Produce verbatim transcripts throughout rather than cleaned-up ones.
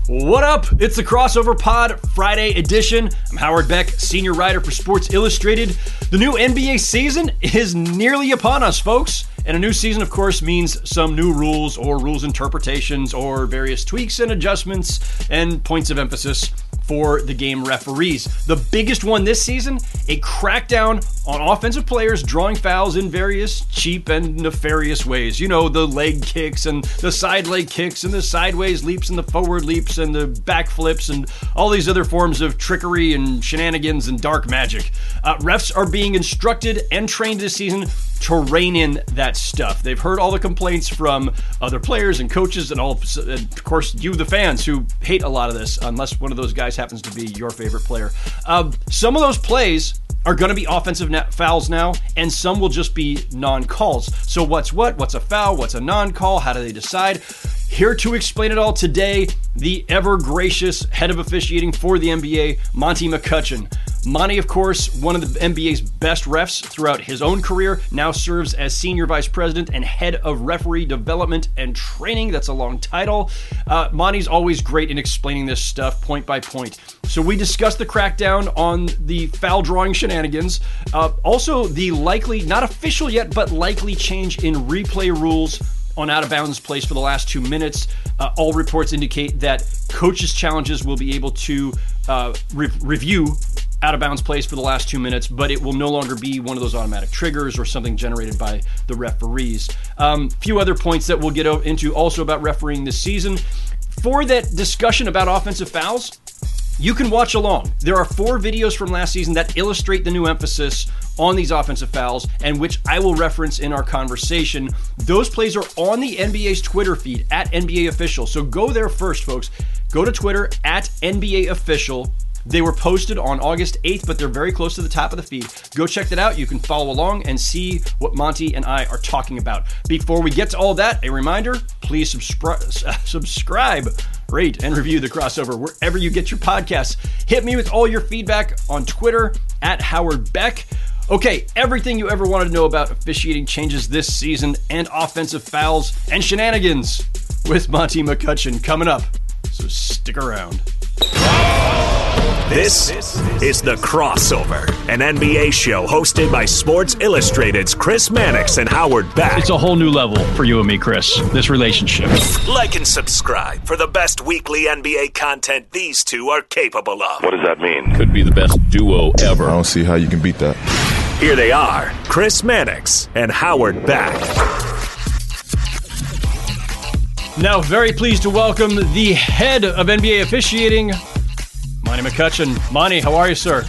What up? It's the Crossover Pod Friday edition. I'm Howard Beck, senior writer for Sports Illustrated. The new N B A season is nearly upon us, folks. And a new season, of course, means some new rules or rules interpretations or various tweaks and adjustments and points of emphasis for the game referees. The biggest one this season, a crackdown on offensive players drawing fouls in various cheap and nefarious ways. You know, the leg kicks and the side leg kicks and the sideways leaps and the forward leaps and the back flips and all these other forms of trickery and shenanigans and dark magic. Uh, refs are being instructed and trained this season to rein in that stuff. They've heard all the complaints from other players and coaches and all, and of course, you, the fans, who hate a lot of this, unless one of those guys happens to be your favorite player. Uh, some of those plays are going to be offensive fouls now, and some will just be non-calls. So what's what? What's a foul? What's a non-call? How do they decide? Here to explain it all today, the ever-gracious head of officiating for the N B A, Monty McCutchen. Monty, of course, one of the N B A's best refs throughout his own career, now serves as Senior Vice President and Head of Referee Development and Training. That's a long title. Uh, Monty's always great in explaining this stuff point by point. So we discussed the crackdown on the foul drawing shenanigans. Uh, also, the likely, not official yet, but likely change in replay rules on out-of-bounds plays for the last two minutes. Uh, all reports indicate that coaches' challenges will be able to uh, re- review out-of-bounds plays for the last two minutes, but it will no longer be one of those automatic triggers or something generated by the referees. A um, few other points that we'll get into also about refereeing this season. For that discussion about offensive fouls, you can watch along. There are four videos from last season that illustrate the new emphasis on these offensive fouls, and which I will reference in our conversation. Those plays are on the N B A's Twitter feed, at N B A Official. So go there first, folks. Go to Twitter, at N B A Official. They were posted on August eighth, but they're very close to the top of the feed. Go check that out. You can follow along and see what Monty and I are talking about. Before we get to all that, a reminder, please subscri- subscribe, rate, and review The Crossover wherever you get your podcasts. Hit me with all your feedback on Twitter, at Howard Beck. Okay, everything you ever wanted to know about officiating changes this season and offensive fouls and shenanigans with Monty McCutchen coming up. So stick around. This is The Crossover, an N B A show hosted by Sports Illustrated's Chris Mannix and Howard Beck. It's a whole new level for you and me, Chris, this relationship. Like and subscribe for the best weekly N B A content these two are capable of. What does that mean? Could be the best duo ever. I don't see how you can beat that. Here they are, Chris Mannix and Howard Beck. Now, very pleased to welcome the head of N B A officiating, Monty McCutchen. Monty, how are you, sir?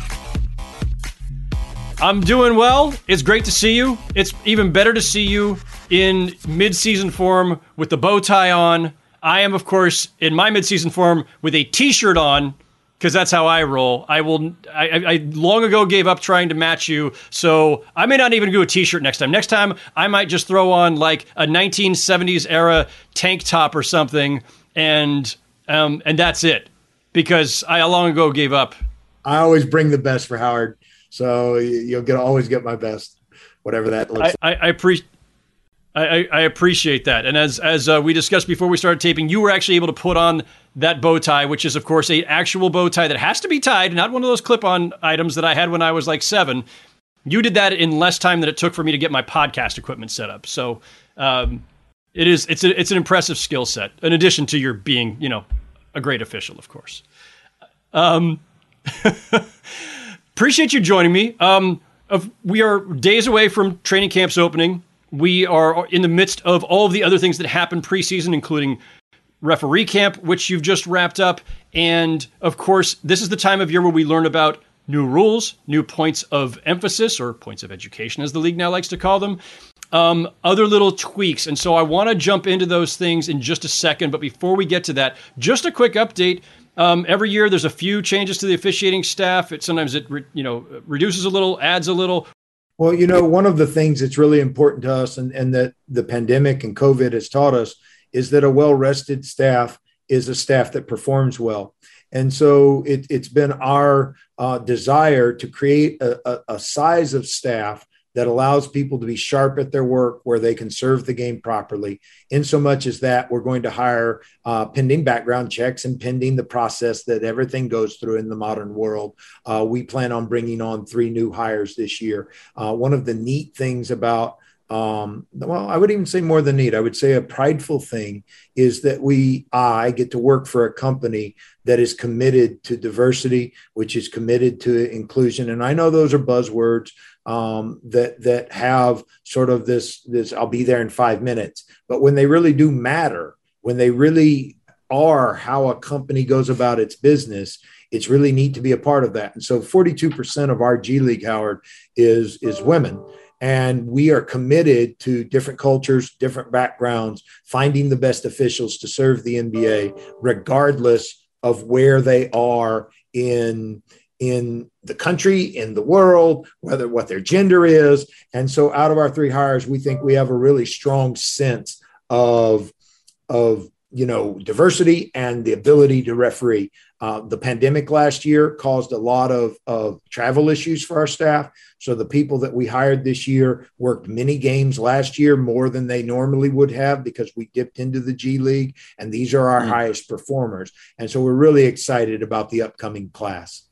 I'm doing well. It's great to see you. It's even better to see you in mid-season form with the bow tie on. I am, of course, in my mid-season form with a T-shirt on, because that's how I roll. I will. I, I long ago gave up trying to match you, so I may not even do a T-shirt next time. Next time, I might just throw on like a nineteen seventies era tank top or something, and um, and that's it. Because I long ago gave up. I always bring the best for Howard, so you'll get always get my best, whatever that looks I, like. I, I appreciate. I, I appreciate that. And as as uh, we discussed before we started taping, you were actually able to put on that bow tie, which is, of course, a actual bow tie that has to be tied, not one of those clip-on items that I had when I was like seven. You did that in less time than it took for me to get my podcast equipment set up. So um, it is it's a, it's an impressive skill set, in addition to your being, you know, a great official, of course. Um, appreciate you joining me. Um, of, we are days away from training camps opening. We are in the midst of all of the other things that happen preseason, including referee camp, which you've just wrapped up. And of course, this is the time of year where we learn about new rules, new points of emphasis, or points of education, as the league now likes to call them, um, other little tweaks. And so I want to jump into those things in just a second. But before we get to that, just a quick update. Um, every year, there's a few changes to the officiating staff. It sometimes it re, you know reduces a little, adds a little. Well, you know, one of the things that's really important to us, and, and that the pandemic and COVID has taught us, is that a well-rested staff is a staff that performs well. And so it, it's been our uh, desire to create a, a, a size of staff that allows people to be sharp at their work where they can serve the game properly. In so much as that, we're going to hire uh, pending background checks and pending the process that everything goes through in the modern world. Uh, we plan on bringing on three new hires this year. Uh, one of the neat things about Um, well, I would even say more than neat. I would say a prideful thing is that we, I get to work for a company that is committed to diversity, which is committed to inclusion. And I know those are buzzwords um, that, that have sort of this, this, I'll be there in five minutes, but when they really do matter, when they really are how a company goes about its business, it's really neat to be a part of that. And so forty-two percent of our G League, Howard, is, is women. And we are committed to different cultures, different backgrounds, finding the best officials to serve the N B A, regardless of where they are in, in the country, in the world, whether what their gender is. And so out of our three hires, we think we have a really strong sense of, of you know, diversity and the ability to referee. Uh, the pandemic last year caused a lot of, of travel issues for our staff. So the people that we hired this year worked many games last year, more than they normally would have, because we dipped into the G League, and these are our mm-hmm. highest performers. And so we're really excited about the upcoming class.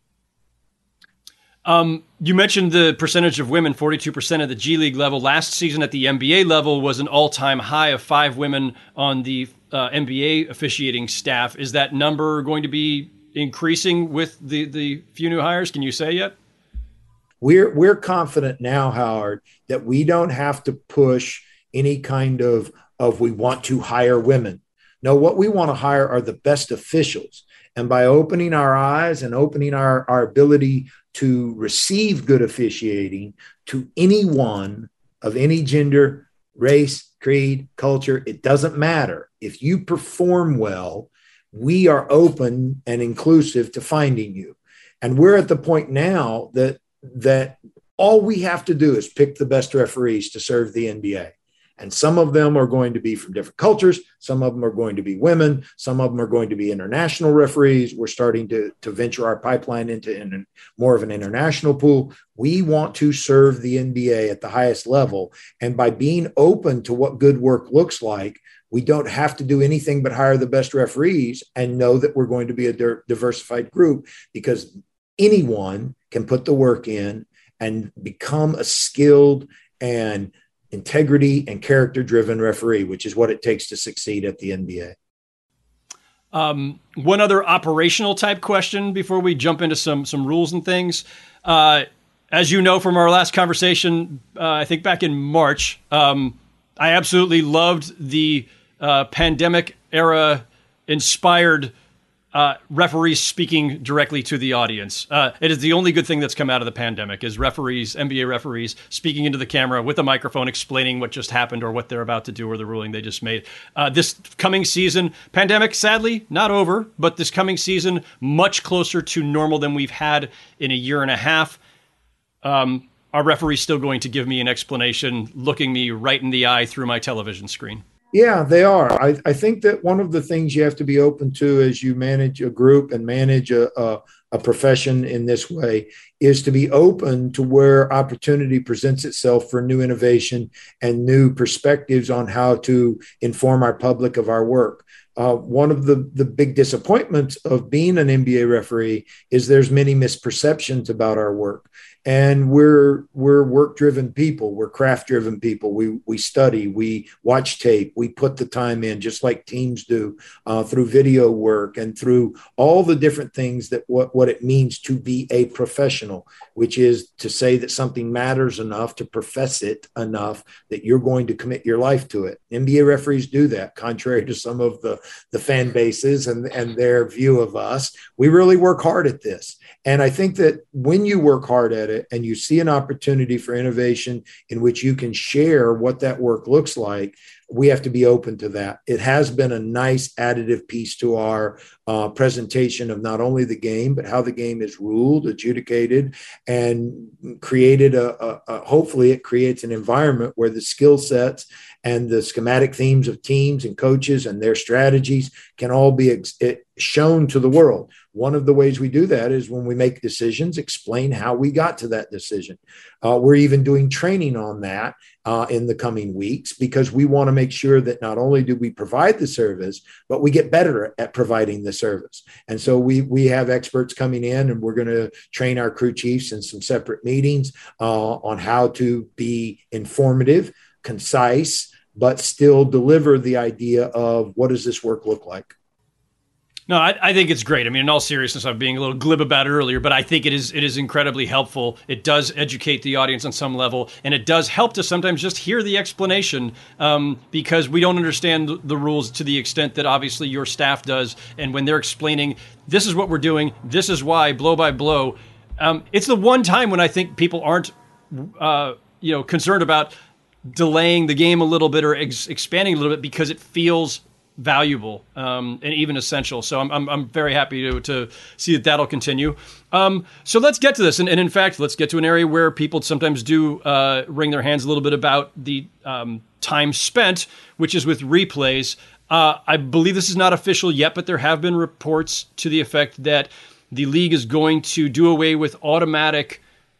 Um, you mentioned the percentage of women, forty-two percent at the G League level. Last season at the N B A level was an all-time high of five women on the uh, N B A officiating staff. Is that number going to be increasing with the, the few new hires? Can you say yet? We're, we're confident now, Howard, that we don't have to push any kind of, of we want to hire women. No, what we want to hire are the best officials. And by opening our eyes and opening our, our ability to receive good officiating to anyone of any gender, race, creed, culture, it doesn't matter. If you perform well, we are open and inclusive to finding you. And we're at the point now that, that all we have to do is pick the best referees to serve the N B A. And some of them are going to be from different cultures. Some of them are going to be women. Some of them are going to be international referees. We're starting to, to venture our pipeline into in, more of an international pool. We want to serve the N B A at the highest level. And by being open to what good work looks like, we don't have to do anything but hire the best referees and know that we're going to be a di- diversified group, because anyone can put the work in and become a skilled and integrity and character-driven referee, which is what it takes to succeed at the N B A. Um, one other operational type question before we jump into some some rules and things. Uh, as you know from our last conversation, uh, I think back in March, um, I absolutely loved the uh, pandemic era inspired Uh, referees speaking directly to the audience. Uh, it is the only good thing that's come out of the pandemic, is referees, N B A referees, speaking into the camera with a microphone, explaining what just happened or what they're about to do or the ruling they just made. Uh, this coming season, pandemic, sadly, not over, but this coming season, much closer to normal than we've had in a year and a half. Um, are referees still going to give me an explanation, looking me right in the eye through my television screen? Yeah, they are. I, I think that one of the things you have to be open to as you manage a group and manage a, a, a profession in this way is to be open to where opportunity presents itself for new innovation and new perspectives on how to inform our public of our work. Uh, one of the, the big disappointments of being an N B A referee is there's many misperceptions about our work. And we're we're work-driven people. We're craft-driven people. We we study. We watch tape. We put the time in, just like teams do, uh, through video work and through all the different things that what, what it means to be a professional, which is to say that something matters enough, to profess it enough that you're going to commit your life to it. N B A referees do that, contrary to some of the, the fan bases and, and their view of us. We really work hard at this. And I think that when you work hard at it and you see an opportunity for innovation in which you can share what that work looks like, we have to be open to that. It has been a nice additive piece to our uh, presentation of not only the game, but how the game is ruled, adjudicated, and created a, a, a hopefully it creates an environment where the skill sets and the schematic themes of teams and coaches and their strategies can all be ex- shown to the world. One of the ways we do that is when we make decisions, explain how we got to that decision. Uh, we're even doing training on that uh, in the coming weeks, because we want to make sure that not only do we provide the service, but we get better at providing the service. And so we we have experts coming in, and we're going to train our crew chiefs in some separate meetings uh, on how to be informative, concise, but still deliver the idea of what does this work look like. No, I, I think it's great. I mean, in all seriousness, I'm being a little glib about it earlier, but I think it is it is incredibly helpful. It does educate the audience on some level, and it does help to sometimes just hear the explanation um, because we don't understand the rules to the extent that obviously your staff does. And when they're explaining, this is what we're doing, this is why, blow by blow, um, it's the one time when I think people aren't uh, you know, concerned about delaying the game a little bit or ex- expanding a little bit, because it feels valuable um, and even essential. So I'm, I'm I'm very happy to to see that that'll continue. Um, so let's get to this, and, and in fact, let's get to an area where people sometimes do uh, wring their hands a little bit about the um, time spent, which is with replays. Uh, I believe this is not official yet, but there have been reports to the effect that the league is going to do away with automatic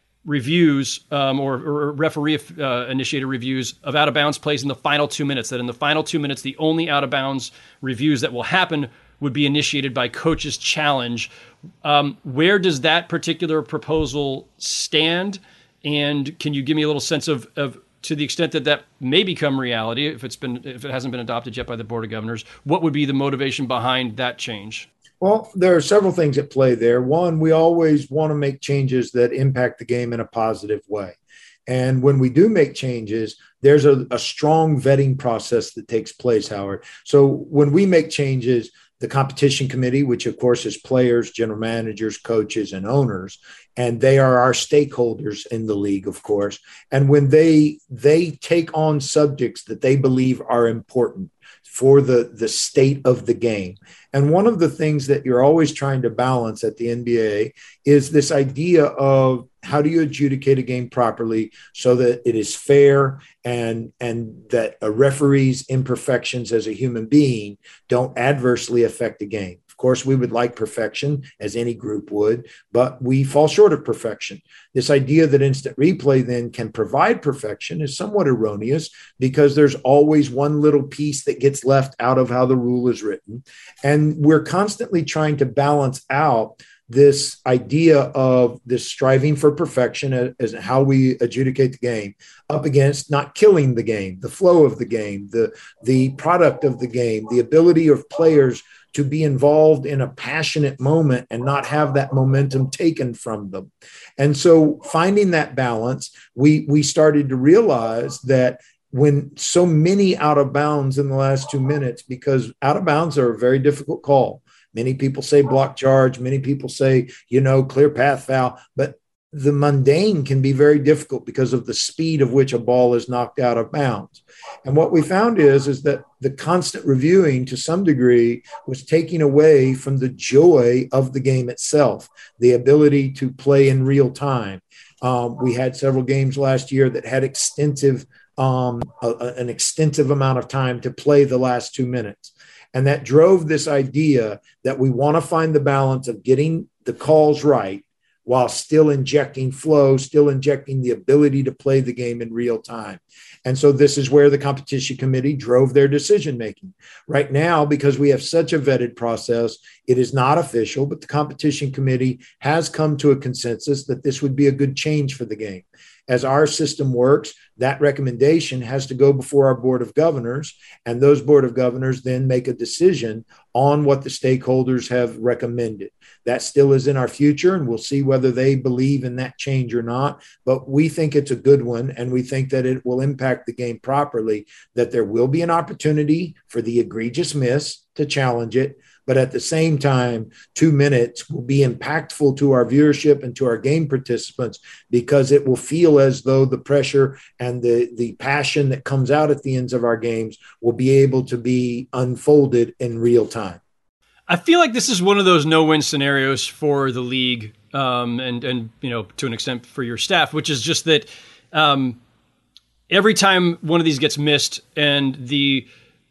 reviews um, or, or referee uh, initiated reviews of out of bounds plays in the final two minutes, that in the final two minutes, the only out of bounds reviews that will happen would be initiated by coach's challenge. Um, where does that particular proposal stand? And can you give me a little sense of, of to the extent that that may become reality, if it's been, if it hasn't been adopted yet by the Board of Governors, what would be the motivation behind that change? Well, there are several things at play there. One, we always want to make changes that impact the game in a positive way. And when we do make changes, there's a, a strong vetting process that takes place, Howard. So when we make changes, the competition committee, which of course is players, general managers, coaches, and owners, and they are our stakeholders in the league, of course. And when they they take on subjects that they believe are important for the, the state of the game. And one of the things that you're always trying to balance at the N B A is this idea of how do you adjudicate a game properly so that it is fair and, and that a referee's imperfections as a human being don't adversely affect the game. Of course, we would like perfection, as any group would, but we fall short of perfection. This idea that instant replay then can provide perfection is somewhat erroneous, because there's always one little piece that gets left out of how the rule is written. And we're constantly trying to balance out this idea of this striving for perfection as how we adjudicate the game up against not killing the game, the flow of the game, the, the product of the game, the ability of players to be involved in a passionate moment and not have that momentum taken from them. And so finding that balance, we, we started to realize that when so many out of bounds in the last two minutes, because out of bounds are a very difficult call. Many people say block charge. Many people say, you know, clear path foul. But the mundane can be very difficult because of the speed of which a ball is knocked out of bounds. And what we found is, is that the constant reviewing to some degree was taking away from the joy of the game itself, the ability to play in real time. Um, we had several games last year that had extensive, um, a, an extensive amount of time to play the last two minutes. And that drove this idea that we want to find the balance of getting the calls right while still injecting flow, still injecting the ability to play the game in real time. And so this is where the competition committee drove their decision-making. Right now, because we have such a vetted process, it is not official, but the competition committee has come to a consensus that this would be a good change for the game. As our system works, that recommendation has to go before our board of governors, and those board of governors then make a decision on what the stakeholders have recommended. That still is in our future, and we'll see whether they believe in that change or not. But we think it's a good one, and we think that it will impact the game properly, that there will be an opportunity for the egregious miss to challenge it. But at the same time, two minutes will be impactful to our viewership and to our game participants, because it will feel as though the pressure and the, the passion that comes out at the ends of our games will be able to be unfolded in real time. I feel like this is one of those no-win scenarios for the league, um, and, and you know, to an extent for your staff, which is just that um, every time one of these gets missed and the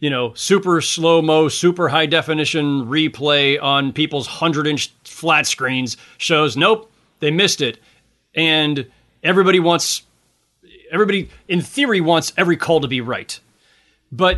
you know, super slow-mo, super high-definition replay on people's hundred-inch flat screens shows, nope, they missed it. And everybody wants, everybody in theory wants every call to be right. But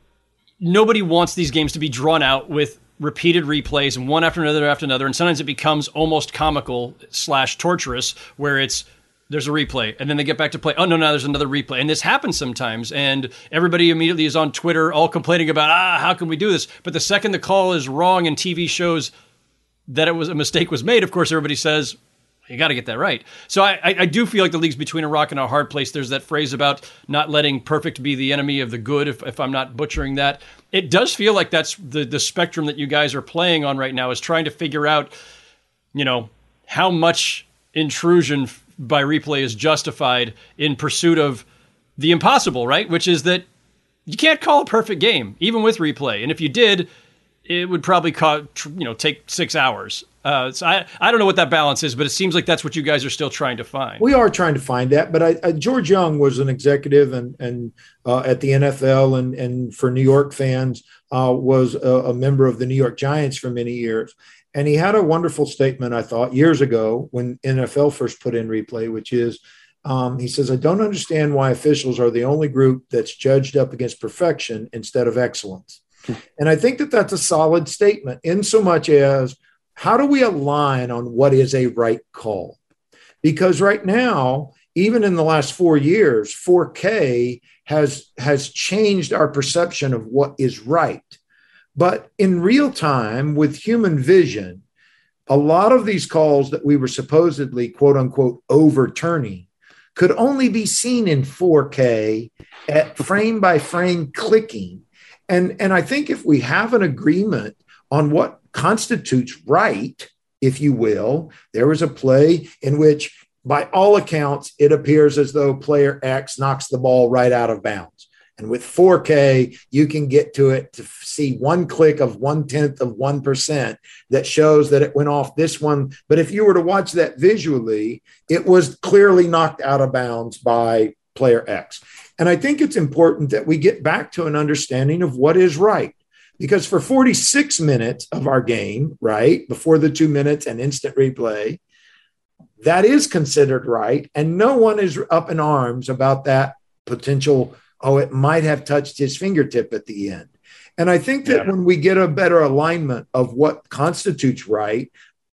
nobody wants these games to be drawn out with repeated replays and one after another after another. And sometimes it becomes almost comical slash torturous where it's, there's a replay and then they get back to play. Oh, no, no, there's another replay. And this happens sometimes. And everybody immediately is on Twitter all complaining about, ah, how can we do this? But the second the call is wrong and T V shows that it was a mistake was made, of course, everybody says, you got to get that right. So I, I do feel like the league's between a rock and a hard place. There's that phrase about not letting perfect be the enemy of the good, if, if I'm not butchering that. It does feel like that's the, the spectrum that you guys are playing on right now, is trying to figure out, you know, how much intrusion by replay is justified in pursuit of the impossible, right? Which is that you can't call a perfect game, even with replay. And if you did, it would probably call, you know, take six hours. Uh, so I, I don't know what that balance is, but it seems like that's what you guys are still trying to find. We are trying to find that, but I, I, George Young was an executive and and uh, at the N F L and and for New York fans uh, was a, a member of the New York Giants for many years, and he had a wonderful statement, I thought, years ago when N F L first put in replay, which is um, he says, "I don't understand why officials are the only group that's judged up against perfection instead of excellence." And I think that that's a solid statement, in so much as how do we align on what is a right call? Because right now, even in the last four years, four K has, has changed our perception of what is right. But in real time, with human vision, a lot of these calls that we were supposedly, quote unquote, overturning could only be seen in four K at frame by frame clicking. And, and I think if we have an agreement on what constitutes right, if you will, there was a play in which, by all accounts, it appears as though player X knocks the ball right out of bounds. And with four K, you can get to it to see one click of one tenth of one percent that shows that it went off this one. But if you were to watch that visually, it was clearly knocked out of bounds by player X. And I think it's important that we get back to an understanding of what is right. Because for forty-six minutes of our game, right, before the two minutes and instant replay, that is considered right. And no one is up in arms about that potential, oh, it might have touched his fingertip at the end. And I think that yeah. when we get a better alignment of what constitutes right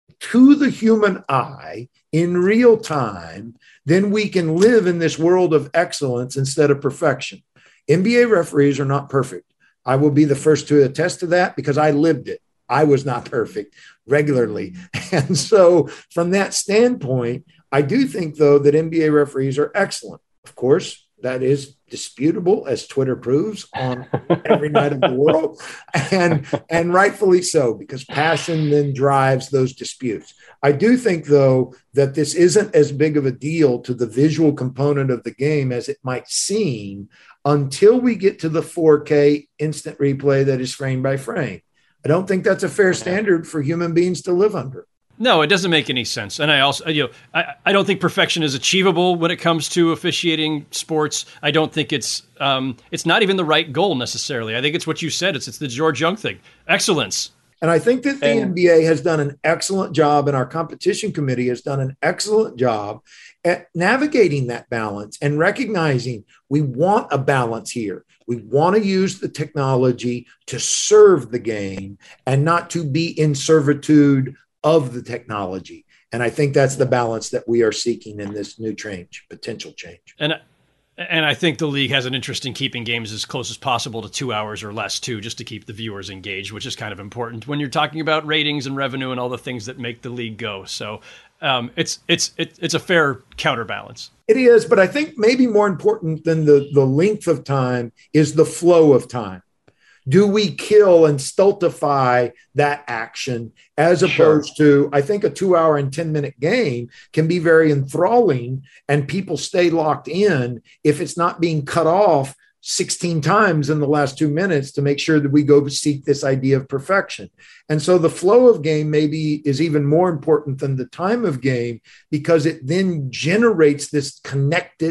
to the human eye in real time, then we can live in this world of excellence instead of perfection. N B A referees are not perfect. I will be the first to attest to that because I lived it. I was not perfect regularly. And so from that standpoint, I do think, though, that N B A referees are excellent. Of course, that is disputable, as Twitter proves on every night of the world, and, and rightfully so, because passion then drives those disputes. I do think, though, that this isn't as big of a deal to the visual component of the game as it might seem until we get to the four K instant replay that is frame by frame. I don't think that's a fair standard for human beings to live under. No, it doesn't make any sense. And I also, you know, I, I don't think perfection is achievable when it comes to officiating sports. I don't think it's um, it's not even the right goal necessarily. I think it's what you said. It's it's the George Young thing. Excellence. And I think that the and, N B A has done an excellent job, and our competition committee has done an excellent job at navigating that balance and recognizing we want a balance here. We want to use the technology to serve the game and not to be in servitude of the technology. And I think that's the balance that we are seeking in this new change, potential change. And and I think the league has an interest in keeping games as close as possible to two hours or less, too, just to keep the viewers engaged, which is kind of important when you're talking about ratings and revenue and all the things that make the league go. So um, it's it's it, it's a fair counterbalance. It is, but I think maybe more important than the, the length of time is the flow of time. Do we kill and stultify that action as opposed sure. to, I think a two hour and ten minute game can be very enthralling and people stay locked in if it's not being cut off sixteen times in the last two minutes to make sure that we go seek this idea of perfection. And so the flow of game maybe is even more important than the time of game because it then generates this connected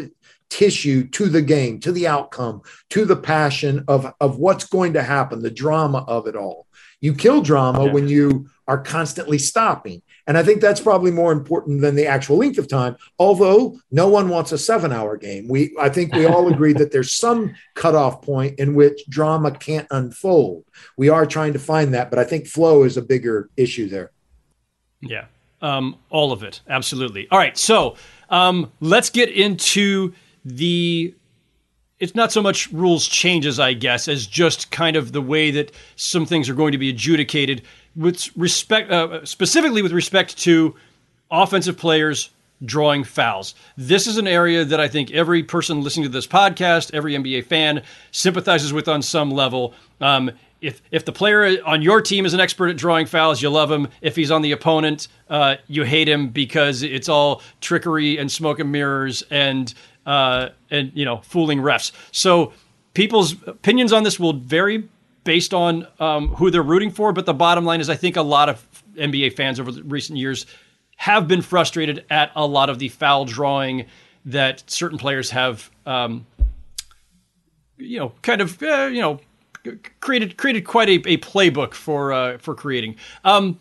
tissue to the game, to the outcome, to the passion of, of what's going to happen, the drama of it all. You kill drama yeah. when you are constantly stopping. And I think that's probably more important than the actual length of time, although no one wants a seven-hour game. We, I think we all agree that there's some cutoff point in which drama can't unfold. We are trying to find that, but I think flow is a bigger issue there. Yeah, um, all of it. Absolutely. All right, so um, let's get into the – it's not so much rules changes, I guess, as just kind of the way that some things are going to be adjudicated with respect, uh, specifically with respect to offensive players drawing fouls. This is an area that I think every person listening to this podcast, every N B A fan sympathizes with on some level. Um, if if the player on your team is an expert at drawing fouls, you love him. If he's on the opponent, uh, you hate him because it's all trickery and smoke and mirrors and uh, and you know fooling refs. So people's opinions on this will vary based on um, who they're rooting for. But the bottom line is I think a lot of N B A fans over the recent years have been frustrated at a lot of the foul drawing that certain players have, um, you know, kind of, uh, you know, created created quite a, a playbook for uh, for creating. Um,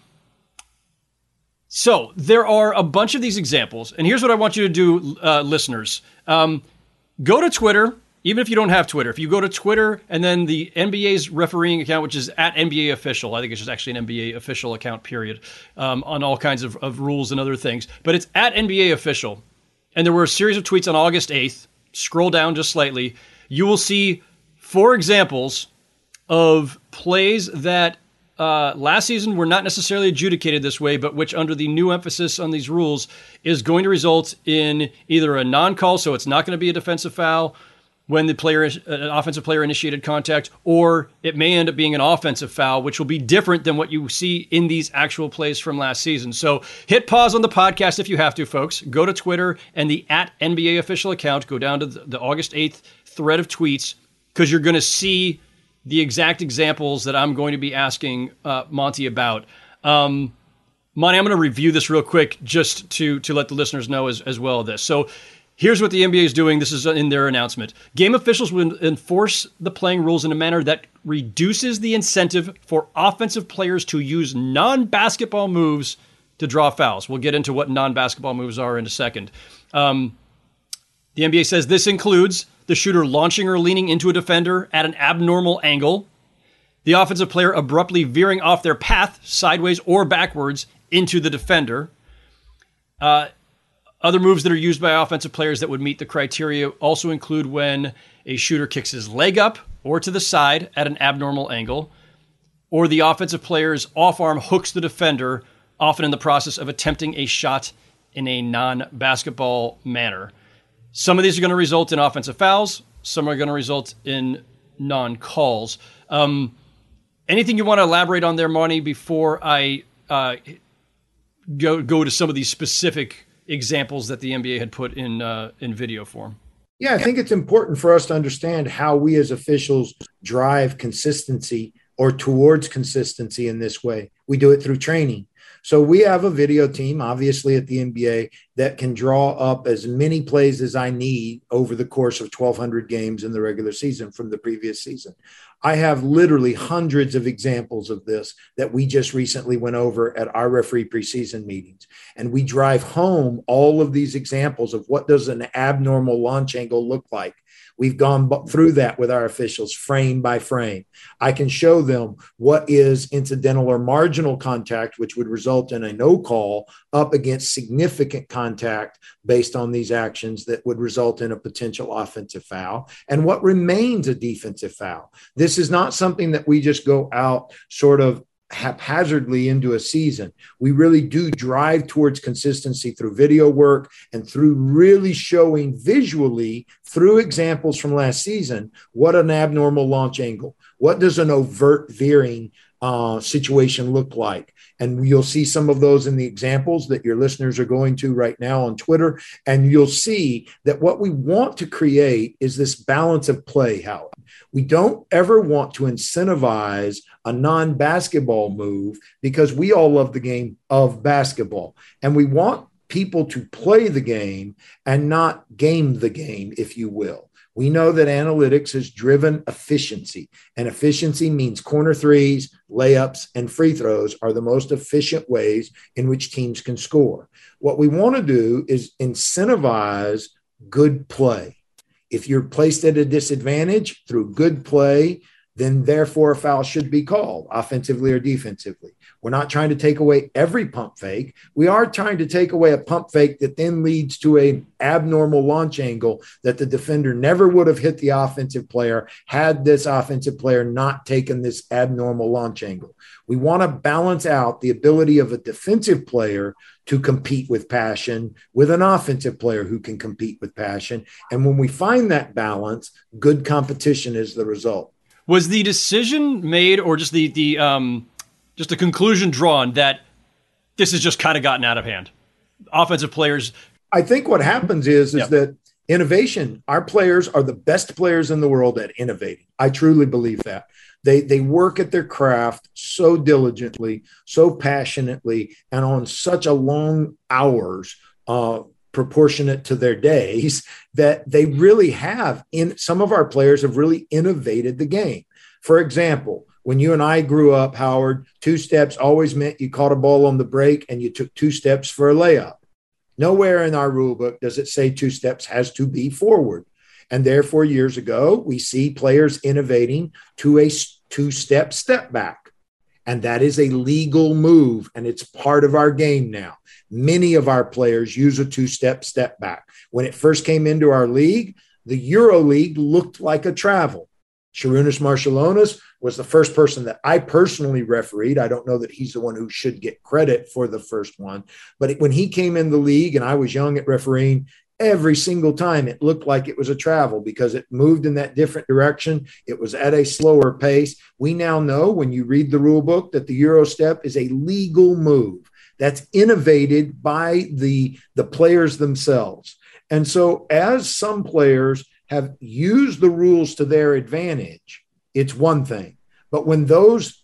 so there are a bunch of these examples. And here's what I want you to do, uh, listeners. Um, go to Twitter. Even if you don't have Twitter, if you go to Twitter and then the N B A's refereeing account, which is at N B A Official, I think it's just actually an N B A Official account, period, um, on all kinds of, of rules and other things. But it's at N B A Official. And there were a series of tweets on August eighth. Scroll down just slightly. You will see four examples of plays that uh, last season were not necessarily adjudicated this way, but which under the new emphasis on these rules is going to result in either a non-call, so it's not going to be a defensive foul, when the player, an offensive player initiated contact, or it may end up being an offensive foul, which will be different than what you see in these actual plays from last season. So hit pause on the podcast if you have to, folks. Go to Twitter and the at N B A Official account. Go down to the, the August eighth thread of tweets because you're going to see the exact examples that I'm going to be asking uh, Monty about. Um, Monty, I'm going to review this real quick just to, to let the listeners know as, as well of this. So here's what the N B A is doing. This is in their announcement. Game officials will enforce the playing rules in a manner that reduces the incentive for offensive players to use non-basketball moves to draw fouls. We'll get into what non-basketball moves are in a second. Um, the N B A says this includes the shooter launching or leaning into a defender at an abnormal angle, the offensive player abruptly veering off their path sideways or backwards into the defender. Uh, Other moves that are used by offensive players that would meet the criteria also include when a shooter kicks his leg up or to the side at an abnormal angle, or the offensive player's off-arm hooks the defender, often in the process of attempting a shot in a non-basketball manner. Some of these are going to result in offensive fouls. Some are going to result in non-calls. Um, anything you want to elaborate on there, Monty, before I uh, go go to some of these specific examples that the N B A had put in uh, in video form? Yeah, I think it's important for us to understand how we as officials drive consistency or towards consistency in this way. We do it through training. So we have a video team, obviously, at the N B A that can draw up as many plays as I need over the course of twelve hundred games in the regular season from the previous season. I have literally hundreds of examples of this that we just recently went over at our referee preseason meetings. And we drive home all of these examples of what does an abnormal launch angle look like. We've gone through that with our officials frame by frame. I can show them what is incidental or marginal contact, which would result in a no call, up against significant contact based on these actions that would result in a potential offensive foul, and what remains a defensive foul. This is not something that we just go out sort of haphazardly into a season. We really do drive towards consistency through video work and through really showing visually through examples from last season what an abnormal launch angle, what does an overt veering uh, situation look like. And you'll see some of those in the examples that your listeners are going to right now on Twitter. And you'll see that what we want to create is this balance of play, Howard. We don't ever want to incentivize a non-basketball move because we all love the game of basketball. And we want people to play the game and not game the game, if you will. We know that analytics has driven efficiency, and efficiency means corner threes, layups, and free throws are the most efficient ways in which teams can score. What we want to do is incentivize good play. If you're placed at a disadvantage through good play, then therefore a foul should be called offensively or defensively. We're not trying to take away every pump fake. We are trying to take away a pump fake that then leads to an abnormal launch angle that the defender never would have hit the offensive player had this offensive player not taken this abnormal launch angle. We want to balance out the ability of a defensive player to compete with passion with an offensive player who can compete with passion. And when we find that balance, good competition is the result. Was the decision made, or just the the um, just the conclusion drawn that this has just kind of gotten out of hand? Offensive players. I think what happens is, is yep. that innovation, our players are the best players in the world at innovating. I truly believe that. They, they work at their craft so diligently, so passionately, and on such a long hours, uh, proportionate to their days, that they really have in some of our players have really innovated the game. For example, when you and I grew up, Howard, two steps always meant you caught a ball on the break and you took two steps for a layup. Nowhere in our rule book does it say two steps has to be forward. And therefore, years ago, we see players innovating to a two-step step back. And that is a legal move, and it's part of our game now. Many of our players use a two-step step back. When it first came into our league, the Euro League looked like a travel. Sharunas Marciulionis was the first person that I personally refereed. I don't know that he's the one who should get credit for the first one. But when he came in the league and I was young at refereeing, every single time it looked like it was a travel because it moved in that different direction. It was at a slower pace. We now know when you read the rule book that the Euro step is a legal move that's innovated by the, the players themselves. And so as some players have used the rules to their advantage, it's one thing. But when those,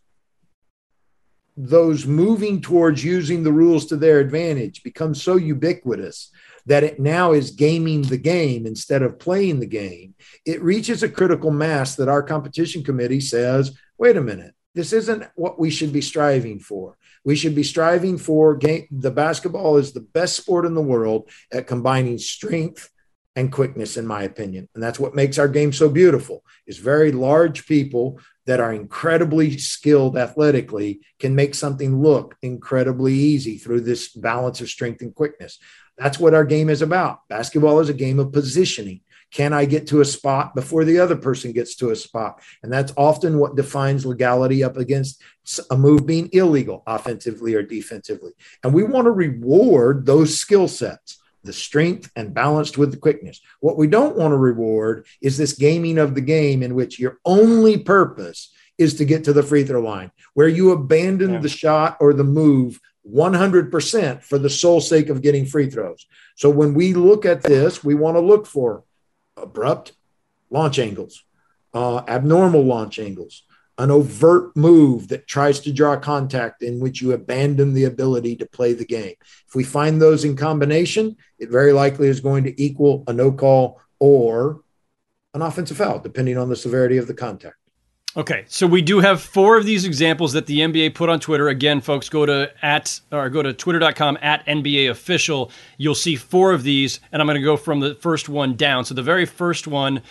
those moving towards using the rules to their advantage become so ubiquitous that it now is gaming the game instead of playing the game, it reaches a critical mass that our competition committee says, wait a minute, this isn't what we should be striving for. We should be striving for game. The basketball is the best sport in the world at combining strength and quickness, in my opinion. And that's what makes our game so beautiful, is very large people that are incredibly skilled athletically can make something look incredibly easy through this balance of strength and quickness. That's what our game is about. Basketball is a game of positioning. Can I get to a spot before the other person gets to a spot? And that's often what defines legality up against a move being illegal, offensively or defensively. And we want to reward those skill sets, the strength and balanced with the quickness. What we don't want to reward is this gaming of the game in which your only purpose is to get to the free throw line, where you abandon yeah. the shot or the move one hundred percent for the sole sake of getting free throws. So when we look at this, we want to look for abrupt launch angles, uh, abnormal launch angles, an overt move that tries to draw contact in which you abandon the ability to play the game. If we find those in combination, it very likely is going to equal a no call or an offensive foul, depending on the severity of the contact. Okay, so we do have four of these examples that the N B A put on Twitter. Again, folks, go to at or go to twitter dot com at N B A official. You'll see four of these, and I'm going to go from the first one down. So the very first one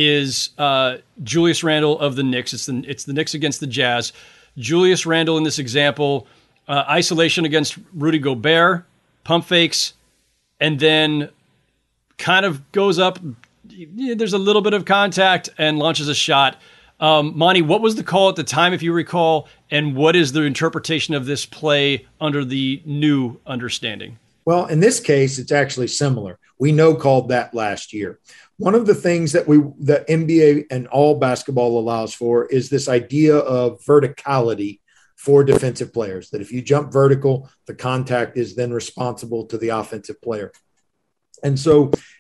is uh, Julius Randle of the Knicks. It's the it's the Knicks against the Jazz. Julius Randle in this example, uh, isolation against Rudy Gobert, pump fakes, and then kind of goes up. There's a little bit of contact and launches a shot. Um, Monty, what was the call at the time, if you recall, and what is the interpretation of this play under the new understanding? Well, in this case, it's actually similar. We no called that last year. One of the things that we, the N B A and all basketball allows for is this idea of verticality for defensive players, that if you jump vertical, the contact is then responsible to the offensive player. And so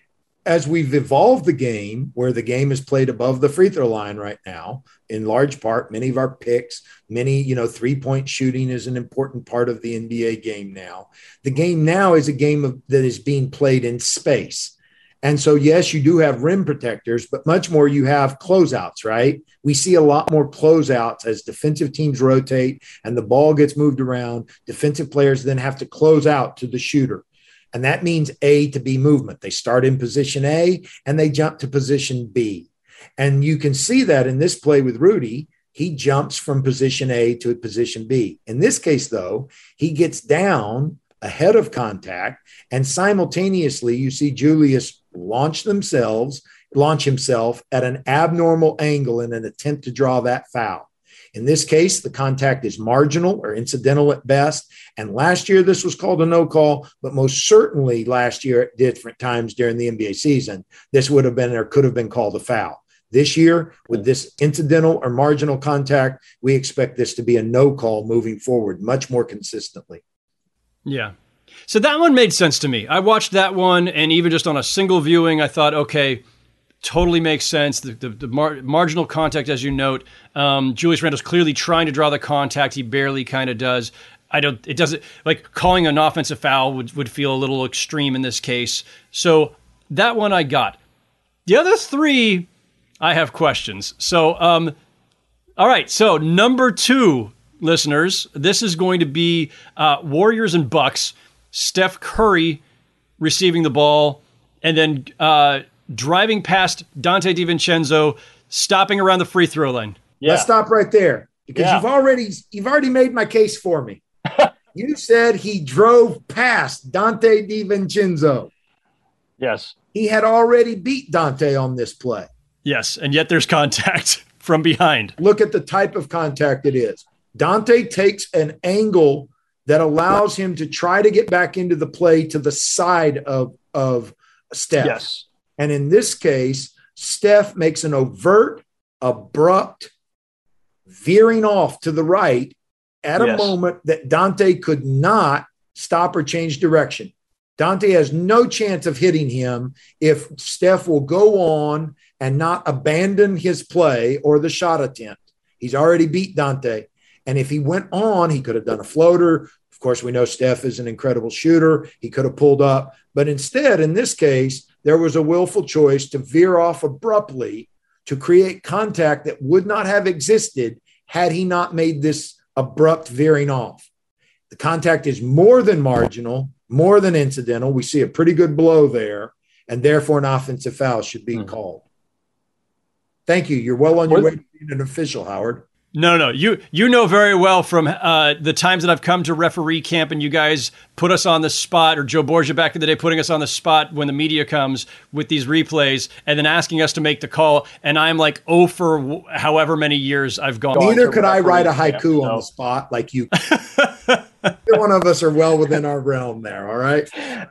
as we've evolved the game, where the game is played above the free throw line right now, in large part, many of our picks, many, you know, three-point shooting is an important part of the N B A game now. The game now is a game of, that is being played in space. And so, yes, you do have rim protectors, but much more you have closeouts, right? We see a lot more closeouts as defensive teams rotate and the ball gets moved around. Defensive players then have to close out to the shooter. And that means A to B movement. They start in position A and they jump to position B. And you can see that in this play with Rudy. He jumps from position A to position B. In this case, though, he gets down ahead of contact, and simultaneously you see Julius launch themselves, launch himself at an abnormal angle in an attempt to draw that foul. In this case, the contact is marginal or incidental at best. And last year, this was called a no call, but most certainly last year at different times during the N B A season, this would have been or could have been called a foul. This year, with this incidental or marginal contact, we expect this to be a no call moving forward much more consistently. Yeah. So that one made sense to me. I watched that one, and even just on a single viewing, I thought, okay, totally makes sense. The, the, the mar- marginal contact, as you note, um, Julius Randle's clearly trying to draw the contact. He barely kind of does. I don't, it doesn't, like calling an offensive foul would, would feel a little extreme in this case. So that one I got. The other three, I have questions. So, um, all right. So number two, listeners, this is going to be uh, Warriors and Bucks. Steph Curry receiving the ball and then uh, driving past Dante DiVincenzo, stopping around the free throw line. Yeah. Let's stop right there because yeah. you've already you've already made my case for me. You said he drove past Dante DiVincenzo. Yes. He had already beat Dante on this play. Yes, and yet there's contact from behind. Look at the type of contact it is. Dante takes an angle that allows him to try to get back into the play to the side of, of Steph. Yes. And in this case, Steph makes an overt, abrupt veering off to the right at a yes. moment that Dante could not stop or change direction. Dante has no chance of hitting him if Steph will go on and not abandon his play or the shot attempt. He's already beat Dante. And if he went on, he could have done a floater. Of course, we know Steph is an incredible shooter. He could have pulled up. But instead, in this case, there was a willful choice to veer off abruptly to create contact that would not have existed had he not made this abrupt veering off. The contact is more than marginal, more than incidental. We see a pretty good blow there, and therefore an offensive foul should be mm-hmm. called. Thank you. You're well on your way to being an official, Howard. No, no, you you know very well from uh, the times that I've come to referee camp and you guys put us on the spot, or Joe Borgia back in the day putting us on the spot when the media comes with these replays and then asking us to make the call. And I'm like, oh, for however many years I've gone. Neither could I write a haiku on the spot like you. Either one of us are well within our realm there, all right?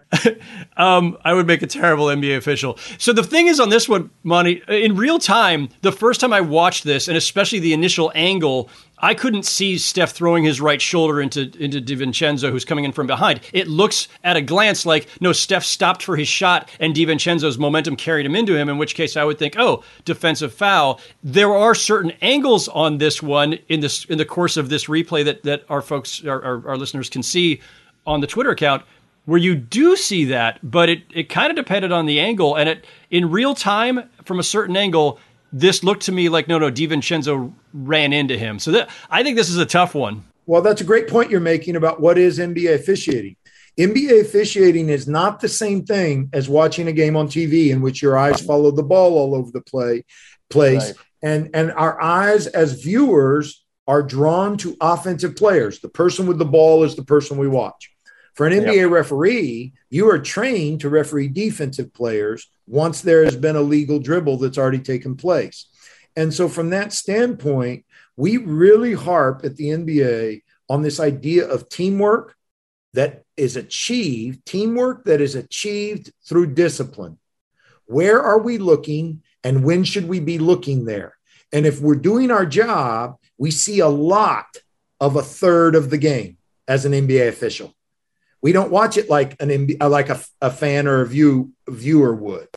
um, I would make a terrible N B A official. So the thing is on this one, Monty, in real time, the first time I watched this, and especially the initial angle, I couldn't see Steph throwing his right shoulder into, into DiVincenzo, who's coming in from behind. It looks at a glance like, no, Steph stopped for his shot and DiVincenzo's momentum carried him into him, in which case I would think, oh, defensive foul. There are certain angles on this one in this in the course of this replay that, that our folks, our, our, our listeners can see on the Twitter account where you do see that, but it, it kind of depended on the angle. And it in real time, from a certain angle, this looked to me like, no, no, DiVincenzo ran into him. So that, I think this is a tough one. Well, that's a great point you're making about what is N B A officiating. N B A officiating is not the same thing as watching a game on T V in which your eyes follow the ball all over the play, place. Right. And, and our eyes as viewers are drawn to offensive players. The person with the ball is the person we watch. For an N B A yep. referee, you are trained to referee defensive players once there has been a legal dribble that's already taken place. And so from that standpoint, we really harp at the N B A on this idea of teamwork that is achieved, teamwork that is achieved through discipline. Where are we looking and when should we be looking there? And if we're doing our job, we see a lot of a third of the game as an N B A official. We don't watch it like an like a, a fan or a view, viewer would.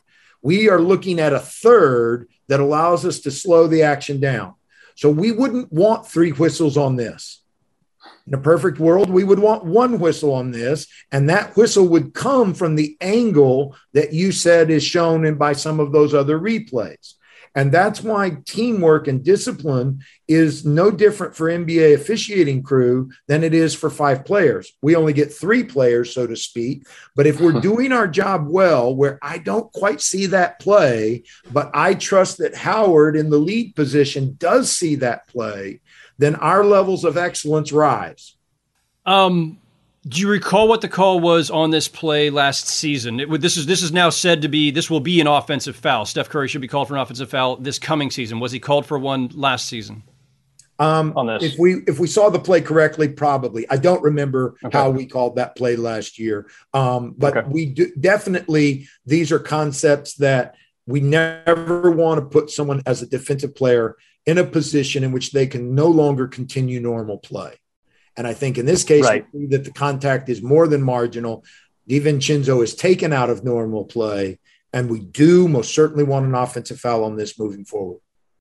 We are looking at a third that allows us to slow the action down. So we wouldn't want three whistles on this. In a perfect world, we would want one whistle on this, and that whistle would come from the angle that you said is shown in by some of those other replays. And that's why teamwork and discipline is no different for N B A officiating crew than it is for five players. We only get three players, so to speak. But if we're doing our job well, where I don't quite see that play, but I trust that Howard in the lead position does see that play, then our levels of excellence rise. Um, do you recall what the call was on this play last season? It, this is this is now said to be, this will be an offensive foul. Steph Curry should be called for an offensive foul this coming season. Was he called for one last season? Um, on this? If we if we saw the play correctly, probably. I don't remember okay. how we called that play last year. Um, but okay. we do, definitely, these are concepts that we never want to put someone as a defensive player in a position in which they can no longer continue normal play. And I think in this case, right. that the contact is more than marginal. DiVincenzo is taken out of normal play, and we do most certainly want an offensive foul on this moving forward.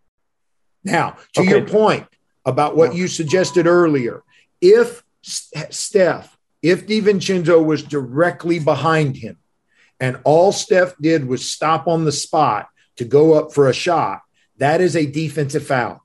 Now, to okay. your point about what you suggested earlier, if Steph, if DiVincenzo was directly behind him and all Steph did was stop on the spot to go up for a shot, that is a defensive foul.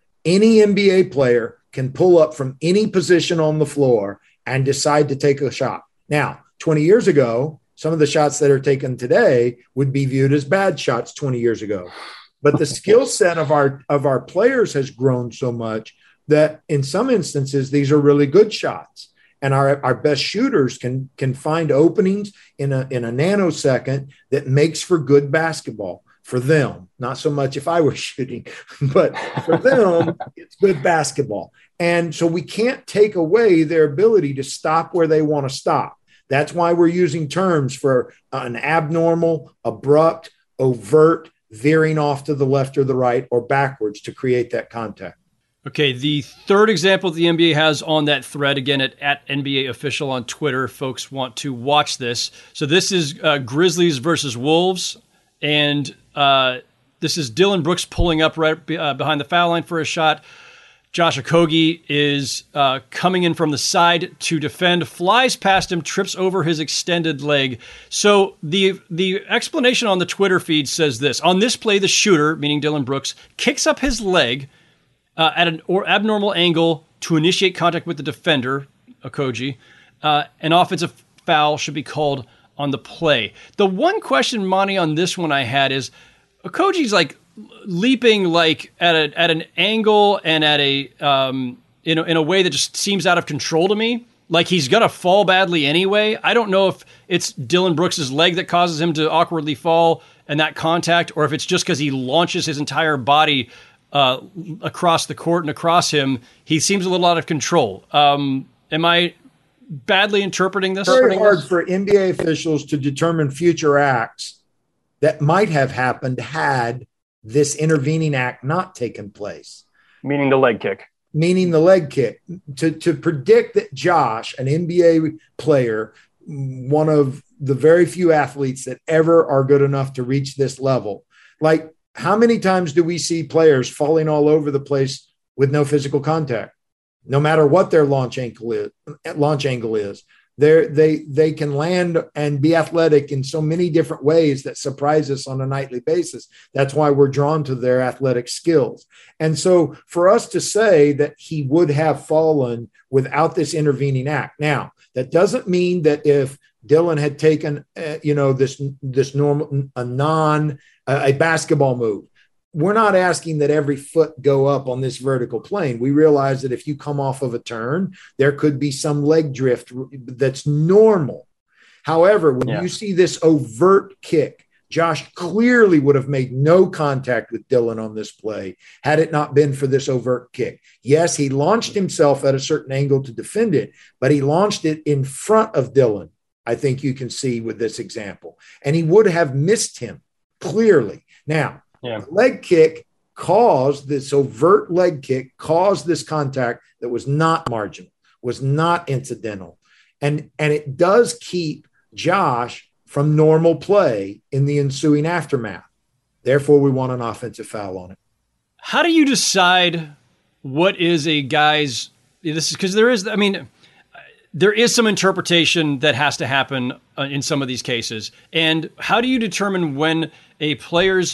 Any N B A player can pull up from any position on the floor and decide to take a shot. Now, twenty years ago, some of the shots that are taken today would be viewed as bad shots twenty years ago. But the skill set of our of our players has grown so much that in some instances, these are really good shots. And our, our best shooters can, can find openings in a, in a nanosecond that makes for good basketball. For them, not so much if I were shooting, but for them, it's good basketball. And so we can't take away their ability to stop where they want to stop. That's why we're using terms for an abnormal, abrupt, overt, veering off to the left or the right or backwards to create that contact. Okay, the third example the N B A has on that thread, again, at, at N B A Official on Twitter, folks want to watch this. So this is uh, Grizzlies versus Wolves. And uh, this is Dillon Brooks pulling up right uh, behind the foul line for a shot. Josh Okogie is uh, coming in from the side to defend, flies past him, trips over his extended leg. So the the explanation on the Twitter feed says this. On this play, the shooter, meaning Dillon Brooks, kicks up his leg uh, at an or abnormal angle to initiate contact with the defender, Okogie. Uh, an offensive foul should be called on the play. The one question, Monty, on this one I had is Okogie's like leaping like at a at an angle and at a um in a, in a way that just seems out of control to me. Like he's gonna fall badly anyway. I don't know if it's Dillon Brooks's leg that causes him to awkwardly fall and that contact, or if it's just because he launches his entire body uh, across the court and across him. He seems a little out of control. Um, am I badly interpreting this? It's very hard for N B A officials to determine future acts that might have happened had this intervening act not taken place. Meaning the leg kick. Meaning the leg kick. To, to predict that Josh, an N B A player, one of the very few athletes that ever are good enough to reach this level, like how many times do we see players falling all over the place with no physical contact? No matter what their launch angle is, launch angle is, they they they can land and be athletic in so many different ways that surprise us on a nightly basis. That's why we're drawn to their athletic skills. And so, for us to say that he would have fallen without this intervening act, now that doesn't mean that if Dillon had taken, uh, you know, this this normal a non uh, a basketball move. We're not asking that every foot go up on this vertical plane. We realize that if you come off of a turn, there could be some leg drift that's normal. However, when yeah. you see this overt kick, Josh clearly would have made no contact with Dillon on this play had it not been for this overt kick. Yes, he launched himself at a certain angle to defend it, but he launched it in front of Dillon, I think you can see with this example. And he would have missed him clearly. Now, Yeah. leg kick caused this overt leg kick caused this contact that was not marginal, was not incidental. And, and it does keep Josh from normal play in the ensuing aftermath. Therefore, we want an offensive foul on it. How do you decide what is a guy's, this is because there is, I mean, there is some interpretation that has to happen uh, in some of these cases. And how do you determine when a player's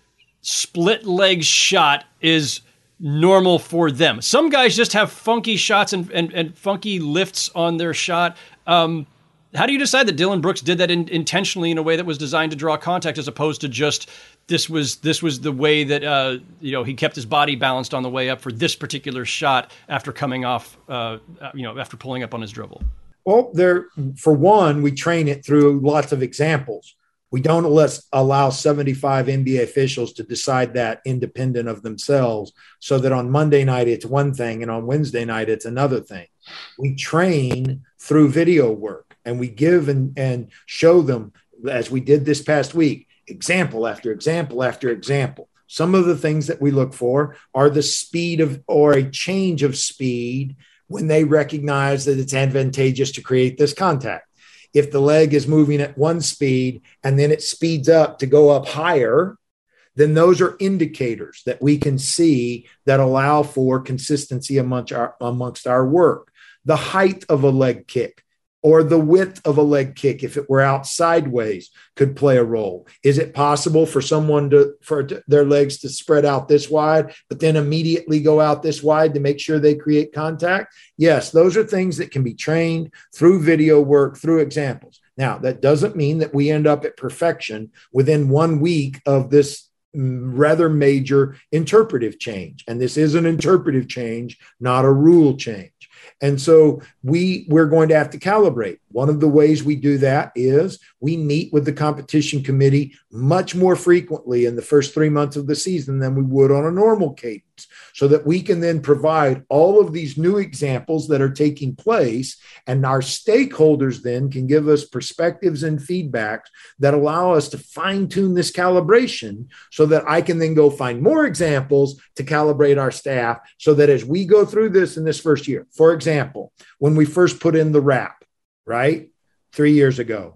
split leg shot is normal for them? Some guys just have funky shots and, and, and funky lifts on their shot. Um, how do you decide that Dillon Brooks did that in, intentionally in a way that was designed to draw contact, as opposed to just this was this was the way that uh, you know he kept his body balanced on the way up for this particular shot after coming off, uh, you know, after pulling up on his dribble? Well, there, for one, we train it through lots of examples. We don't let, allow seventy-five N B A officials to decide that independent of themselves, so that on Monday night it's one thing and on Wednesday night it's another thing. We train through video work, and we give and, and show them, as we did this past week, example after example after example. Some of the things that we look for are the speed of, or a change of speed, when they recognize that it's advantageous to create this contact. If the leg is moving at one speed and then it speeds up to go up higher, then those are indicators that we can see that allow for consistency amongst our, amongst our work. The height of a leg kick, or the width of a leg kick, if it were out sideways, could play a role. Is it possible for someone to, for their legs to spread out this wide, but then immediately go out this wide to make sure they create contact? Yes, those are things that can be trained through video work, through examples. Now, that doesn't mean that we end up at perfection within one week of this rather major interpretive change. And this is an interpretive change, not a rule change. And so we, we're going to have to calibrate. One of the ways we do that is we meet with the competition committee much more frequently in the first three months of the season than we would on a normal cadence, so that we can then provide all of these new examples that are taking place, and our stakeholders then can give us perspectives and feedbacks that allow us to fine-tune this calibration, so that I can then go find more examples to calibrate our staff, so that as we go through this in this first year, for example, when we first put in the wrap, right, three years ago,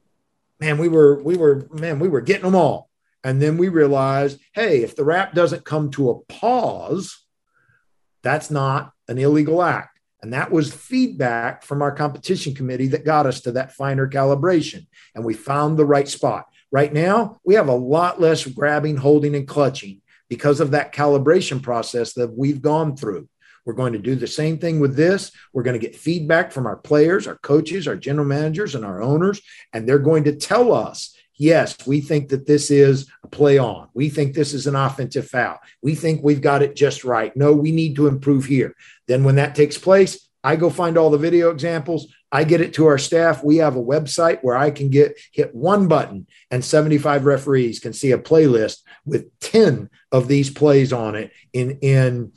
man, we were, we were, man, we were getting them all. And then we realized, hey, if the wrap doesn't come to a pause, that's not an illegal act. And that was feedback from our competition committee that got us to that finer calibration. And we found the right spot. Right now, we have a lot less grabbing, holding, and clutching because of that calibration process that we've gone through. We're going to do the same thing with this. We're going to get feedback from our players, our coaches, our general managers, and our owners, and they're going to tell us, yes, we think that this is a play on. We think this is an offensive foul. We think we've got it just right. No, we need to improve here. Then when that takes place, I go find all the video examples. I get it to our staff. We have a website where I can get hit one button and seventy-five referees can see a playlist with ten of these plays on it in, in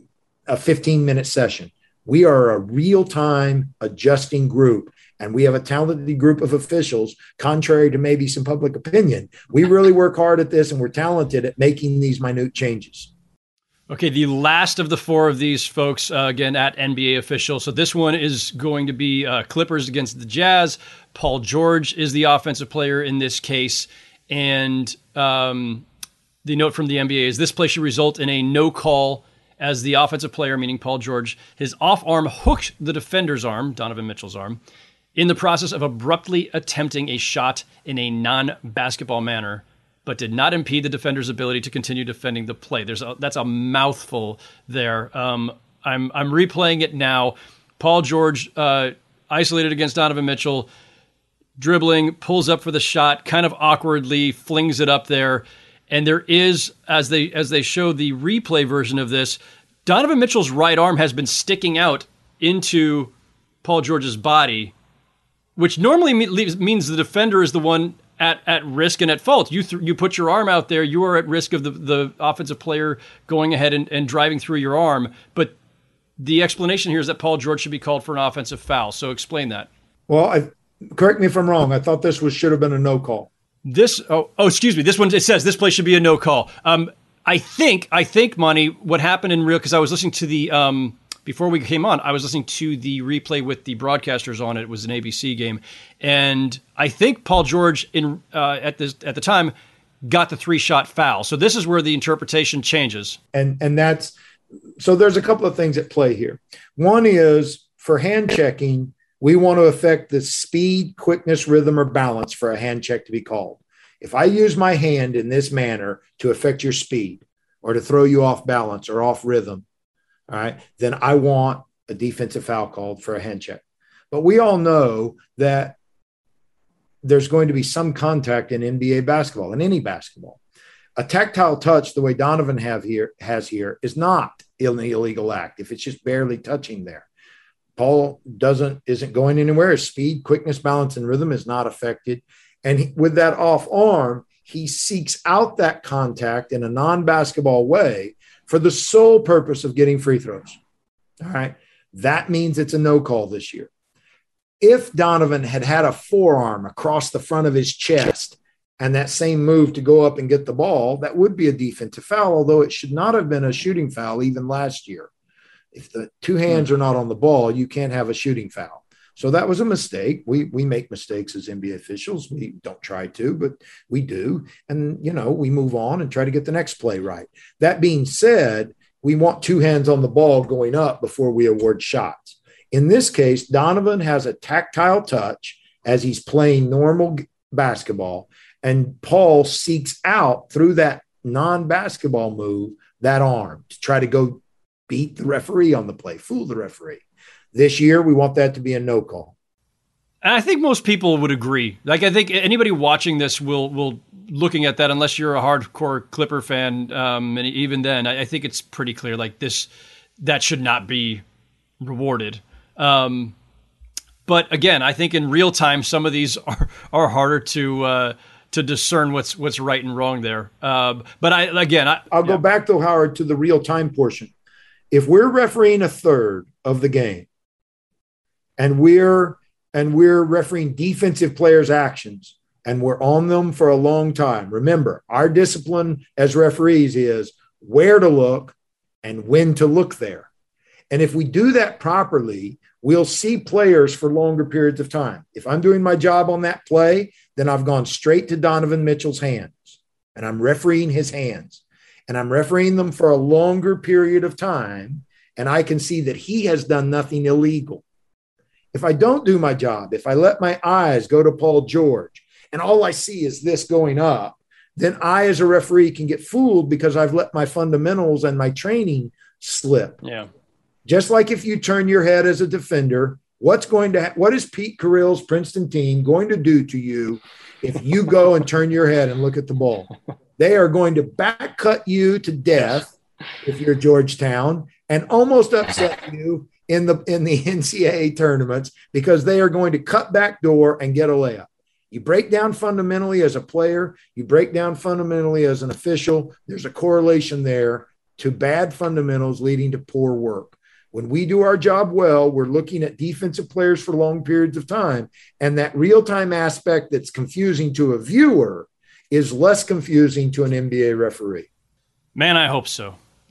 a fifteen minute session. We are a real-time adjusting group, and we have a talented group of officials, contrary to maybe some public opinion. We really work hard at this, and we're talented at making these minute changes. Okay, the last of the four of these folks, uh, again, at N B A official. So this one is going to be uh, Clippers against the Jazz. Paul George is the offensive player in this case. And um, the note from the N B A is this play should result in a no call, as the offensive player, meaning Paul George, his off arm hooked the defender's arm, Donovan Mitchell's arm, in the process of abruptly attempting a shot in a non-basketball manner, but did not impede the defender's ability to continue defending the play. There's a, that's a mouthful there. Um, I'm I'm replaying it now. Paul George uh, isolated against Donovan Mitchell, dribbling, pulls up for the shot, kind of awkwardly flings it up there. And there is, as they as they show the replay version of this, Donovan Mitchell's right arm has been sticking out into Paul George's body, which normally means the defender is the one at, at risk and at fault. You th- you put your arm out there, you are at risk of the, the offensive player going ahead and, and driving through your arm. But the explanation here is that Paul George should be called for an offensive foul. So explain that. Well, I, correct me if I'm wrong. I thought this was should have been a no call. This oh oh excuse me. This one, it says this play should be a no call. Um, I think I think Monty, what happened in real, because I was listening to the um before we came on, I was listening to the replay with the broadcasters on it. It was an A B C game. And I think Paul George in uh, at, this, at the time got the three-shot foul. So this is where the interpretation changes. And and that's – so there's a couple of things at play here. One is for hand checking, we want to affect the speed, quickness, rhythm, or balance for a hand check to be called. If I use my hand in this manner to affect your speed or to throw you off balance or off rhythm, all right, then I want a defensive foul called for a hand check. But we all know that there's going to be some contact in N B A basketball, in any basketball. A tactile touch, the way Donovan have here has here, is not an illegal act if it's just barely touching there. Paul doesn't isn't going anywhere. His speed, quickness, balance, and rhythm is not affected. And he, with that off arm, he seeks out that contact in a non-basketball way for the sole purpose of getting free throws. All right. That means it's a no call this year. If Donovan had had a forearm across the front of his chest and that same move to go up and get the ball, that would be a defensive foul, although it should not have been a shooting foul even last year. If the two hands are not on the ball, you can't have a shooting foul. So that was a mistake. We we make mistakes as N B A officials. We don't try to, but we do. And, you know, we move on and try to get the next play right. That being said, we want two hands on the ball going up before we award shots. In this case, Donovan has a tactile touch as he's playing normal basketball, and Paul seeks out through that non-basketball move that arm to try to go beat the referee on the play, fool the referee. This year, we want that to be a no call. And I think most people would agree. Like, I think anybody watching this will will looking at that, unless you're a hardcore Clipper fan, um, and even then, I, I think it's pretty clear. Like this, that should not be rewarded. Um, but again, I think in real time, some of these are are harder to uh, to discern what's what's right and wrong there. Um, but I again, I, I'll yeah. go back though, Howard, to the real time portion. If we're refereeing a third of the game, and we're and we're refereeing defensive players' actions, and we're on them for a long time. Remember, our discipline as referees is where to look and when to look there. And if we do that properly, we'll see players for longer periods of time. If I'm doing my job on that play, then I've gone straight to Donovan Mitchell's hands, and I'm refereeing his hands, and I'm refereeing them for a longer period of time, and I can see that he has done nothing illegal. If I don't do my job, if I let my eyes go to Paul George and all I see is this going up, then I as a referee can get fooled because I've let my fundamentals and my training slip. Yeah. Just like if you turn your head as a defender, what's going to ha- what is Pete Carrill's Princeton team going to do to you if you go and turn your head and look at the ball? They are going to back cut you to death if you're Georgetown and almost upset you in the in the N C double A tournaments because they are going to cut back door and get a layup. You break down fundamentally as a player, you break down fundamentally as an official. There's a correlation there to bad fundamentals leading to poor work. When we do our job well, we're looking at defensive players for long periods of time, and that real-time aspect that's confusing to a viewer is less confusing to an N B A referee. Man, I hope so.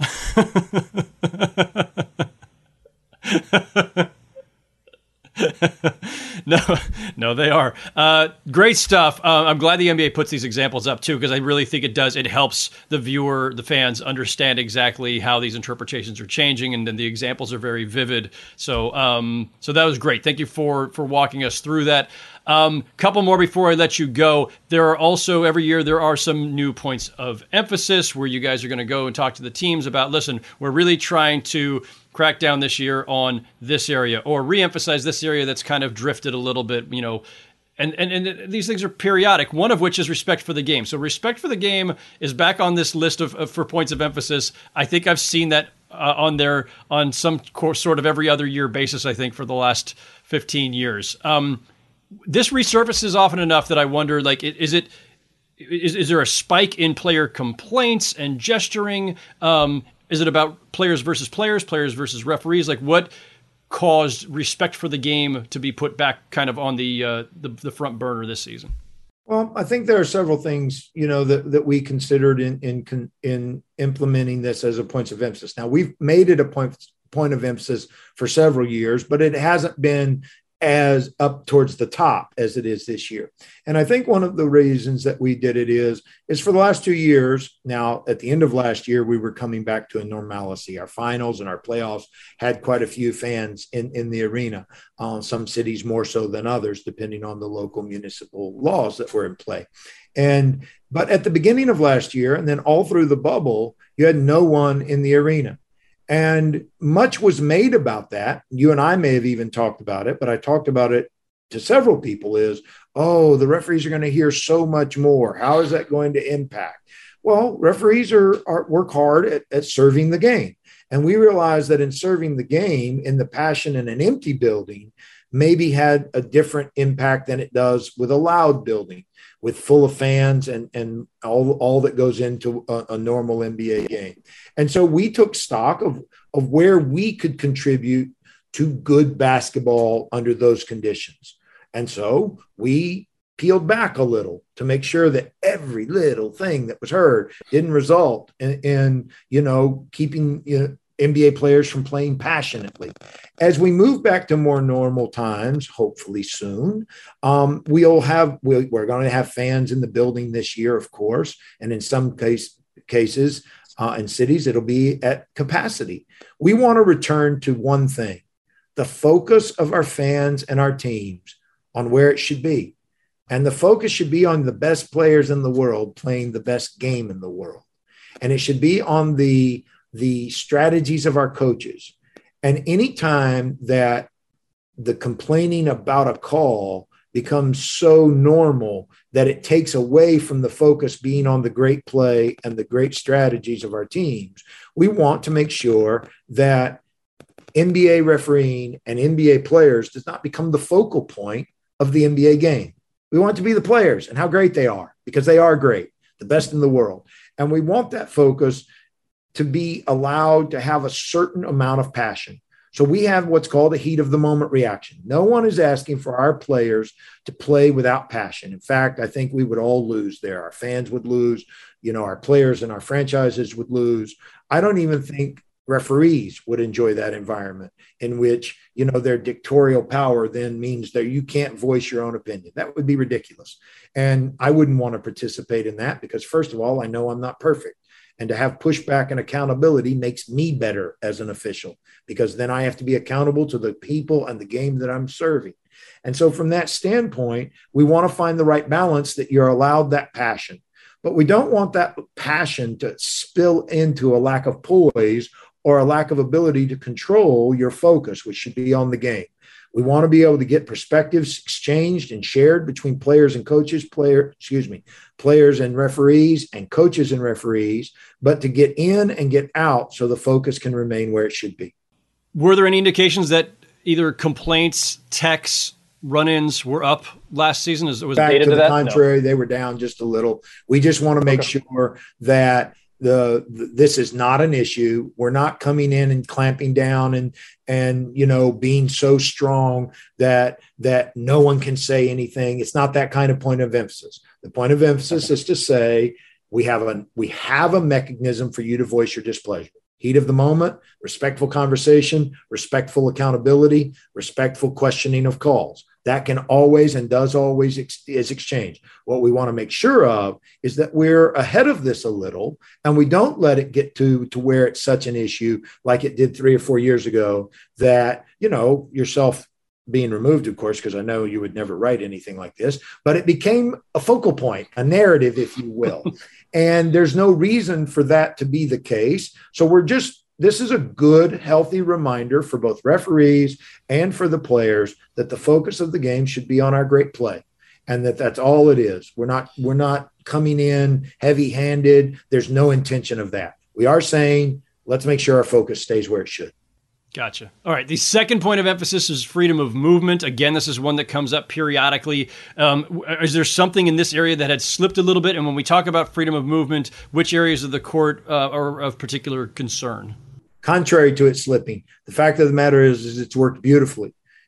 no, no, they are. Uh, great stuff. Uh, I'm glad the N B A puts these examples up too, because I really think it does. It helps the viewer, the fans, understand exactly how these interpretations are changing, and then the examples are very vivid. So, um, so that was great. Thank you for for walking us through that. Um, couple more before I let you go. There are also, every year, there are some new points of emphasis where you guys are going to go and talk to the teams about, listen, we're really trying to crack down this year on this area or reemphasize this area that's kind of drifted a little bit, you know, and, and, and these things are periodic, one of which is respect for the game. So respect for the game is back on this list of, of for points of emphasis. I think I've seen that uh, on there on some course, sort of every other year basis, I think, for the last fifteen years. Um, This resurfaces often enough that I wonder, like, is it is, is there a spike in player complaints and gesturing? Um, is it about players versus players, players versus referees? Like, what caused respect for the game to be put back kind of on the uh, the, the front burner this season? Well, I think there are several things, you know, that, that we considered in in in implementing this as a point of emphasis. Now, we've made it a point point of emphasis for several years, but it hasn't been as up towards the top as it is this year. And I think one of the reasons that we did it is, is for the last two years, now at the end of last year, we were coming back to a normalcy. Our finals and our playoffs had quite a few fans in, in the arena, uh, some cities more so than others, depending on the local municipal laws that were in play. And, but at the beginning of last year, and then all through the bubble, you had no one in the arena. And much was made about that. You and I may have even talked about it, but I talked about it to several people is, oh, the referees are going to hear so much more. How is that going to impact? Well, referees are, are work hard at, at serving the game. And we realized that in serving the game in the passion in an empty building maybe had a different impact than it does with a loud building, with full of fans and, and all, all that goes into a, a normal N B A game. And so we took stock of, of where we could contribute to good basketball under those conditions. And so we peeled back a little to make sure that every little thing that was heard didn't result in, in you know, keeping you know, N B A players from playing passionately. As we move back to more normal times, hopefully soon, um, we'll have, we'll, we're going to have fans in the building this year, of course, and in some case, cases uh, in cities, it'll be at capacity. We want to return to one thing, the focus of our fans and our teams on where it should be. And the focus should be on the best players in the world playing the best game in the world. And it should be on the the strategies of our coaches. And anytime that the complaining about a call becomes so normal that it takes away from the focus being on the great play and the great strategies of our teams, we want to make sure that N B A refereeing and N B A players does not become the focal point of the N B A game. We want it to be the players and how great they are, because they are great, the best in the world. And we want that focus to be allowed to have a certain amount of passion. So we have what's called a heat of the moment reaction. No one is asking for our players to play without passion. In fact, I think we would all lose there. Our fans would lose, you know, our players and our franchises would lose. I don't even think referees would enjoy that environment in which, you know, their dictatorial power then means that you can't voice your own opinion. That would be ridiculous. And I wouldn't want to participate in that because, first of all, I know I'm not perfect. And to have pushback and accountability makes me better as an official, because then I have to be accountable to the people and the game that I'm serving. And so from that standpoint, we want to find the right balance that you're allowed that passion, but we don't want that passion to spill into a lack of poise or a lack of ability to control your focus, which should be on the game. We want to be able to get perspectives exchanged and shared between players and coaches, player, excuse me, players and referees and coaches and referees, but to get in and get out so the focus can remain where it should be. Were there any indications that either complaints, texts, run-ins were up last season? Was Back data to to the that? contrary, No. They were down just a little. We just want to make Okay. sure that The, the this is not an issue. We're not coming in and clamping down and and you know being so strong that that no one can say anything. It's not that kind of point of emphasis. The point of emphasis is to say we have a we have a mechanism for you to voice your displeasure. Heat of the moment, respectful conversation, respectful accountability, respectful questioning of calls. That can always and does always ex- is exchanged. What we want to make sure of is that we're ahead of this a little and we don't let it get to, to where it's such an issue like it did three or four years ago that, you know, yourself being removed, of course, because I know you would never write anything like this, but it became a focal point, a narrative, if you will. And there's no reason for that to be the case. So we're just This is a good, healthy reminder for both referees and for the players that the focus of the game should be on our great play, and that that's all it is. We're not we're not coming in heavy-handed. There's no intention of that. We are saying, let's make sure our focus stays where it should. Gotcha. All right. The second point of emphasis is freedom of movement. Again, this is one that comes up periodically. Um, is there something in this area that had slipped a little bit? And when we talk about freedom of movement, which areas of the court uh, are of particular concern? Contrary to it slipping, the fact of the matter is, is it's worked beautifully.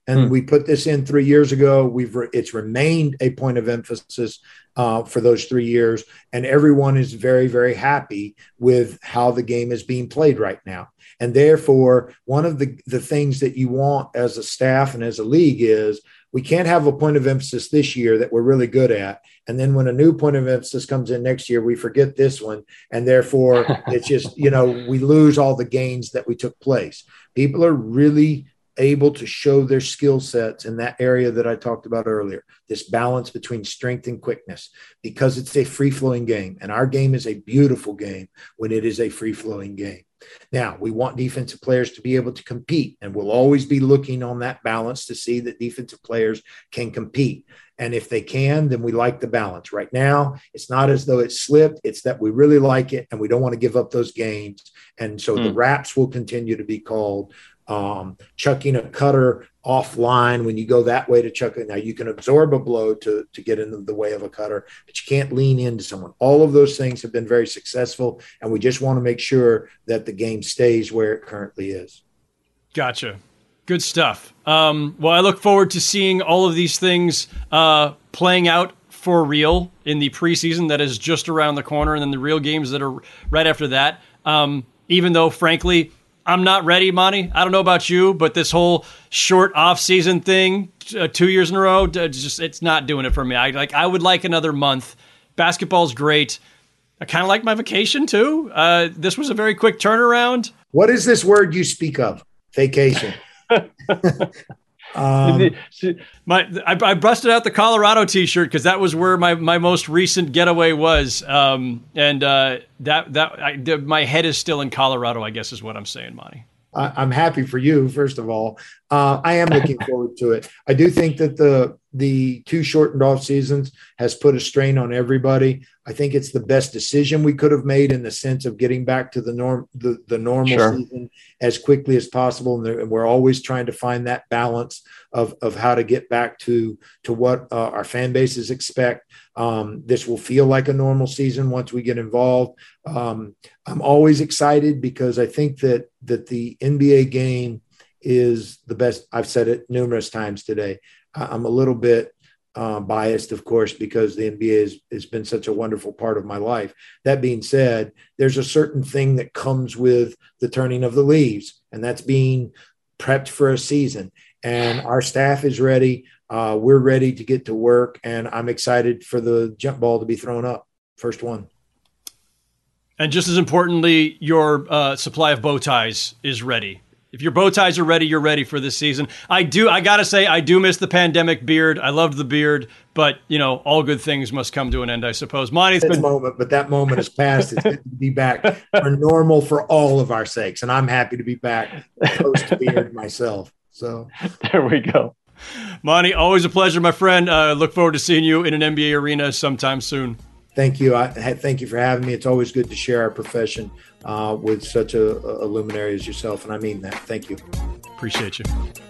And Hmm. we put this in three years ago. We've re- it's remained a point of emphasis uh, for those three years, and everyone is very, very happy with how the game is being played right now. And therefore, one of the the things that you want as a staff and as a league is we can't have a point of emphasis this year that we're really good at, and then when a new point of emphasis comes in next year, we forget this one, and therefore it's just you know we lose all the gains that we took place. People are really able to show their skill sets in that area that I talked about earlier, this balance between strength and quickness, because it's a free-flowing game. And our game is a beautiful game when it is a free-flowing game. Now, we want defensive players to be able to compete, and we'll always be looking on that balance to see that defensive players can compete. And if they can, then we like the balance. Right now, it's not as though it's slipped. It's that we really like it, and we don't want to give up those gains. And so mm. the wraps will continue to be called. Um, chucking a cutter offline when you go that way to chuck it. Now you can absorb a blow to, to get in the way of a cutter, but you can't lean into someone. All of those things have been very successful, and we just want to make sure that the game stays where it currently is. Gotcha. Good stuff. Um, well, I look forward to seeing all of these things uh, playing out for real in the preseason that is just around the corner, and then the real games that are right after that. Um, even though, frankly, I'm not ready, Monty. I don't know about you, but this whole short off-season thing, uh, two years in a row, uh, just it's not doing it for me. I like. I would like another month. Basketball's great. I kind of like my vacation too. Uh, this was a very quick turnaround. What is this word you speak of? Vacation. Um, my I, I busted out the Colorado T-shirt because that was where my, my most recent getaway was, um, and uh, that that I, the, my head is still in Colorado, I guess is what I'm saying, Monty. I, I'm happy for you, first of all. Uh, I am looking forward to it. I do think that the the two shortened off seasons has put a strain on everybody. I think it's the best decision we could have made in the sense of getting back to the norm, the, the normal Sure. season as quickly as possible. And we're always trying to find that balance of, of how to get back to, to what uh, our fan bases expect. Um, this will feel like a normal season once we get involved. Um, I'm always excited because I think that, that the N B A game is the best. I've said it numerous times today. I'm a little bit uh, biased, of course, because the N B A has, has been such a wonderful part of my life. That being said, there's a certain thing that comes with the turning of the leaves, and that's being prepped for a season. And our staff is ready. Uh, we're ready to get to work, and I'm excited for the jump ball to be thrown up. First one. And just as importantly, your uh, supply of bow ties is ready. If your bow ties are ready, you're ready for this season. I do. I gotta say, I do miss the pandemic beard. I loved the beard, but you know, all good things must come to an end, I suppose. Monty, it's been moment, but that moment has passed. It's good to be back for normal for all of our sakes, and I'm happy to be back post beard myself. So there we go. Monty, always a pleasure, my friend. Uh, look forward to seeing you in an N B A arena sometime soon. Thank you. I thank you for having me. It's always good to share our profession uh, with such a, a luminary as yourself, and I mean that. Thank you. Appreciate you.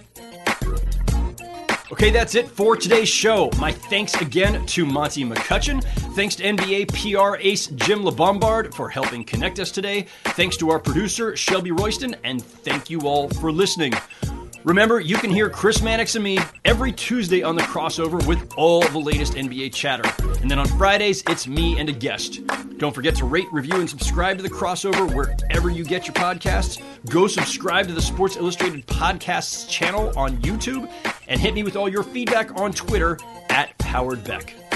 Okay, that's it for today's show. My thanks again to Monty McCutchen. Thanks to N B A P R ace Jim LeBombard for helping connect us today. Thanks to our producer, Shelby Royston, and thank you all for listening. Remember, you can hear Chris Mannix and me every Tuesday on The Crossover with all the latest N B A chatter. And then on Fridays, it's me and a guest. Don't forget to rate, review, and subscribe to The Crossover wherever you get your podcasts. Go subscribe to the Sports Illustrated Podcasts channel on YouTube. And hit me with all your feedback on Twitter at Howard Beck.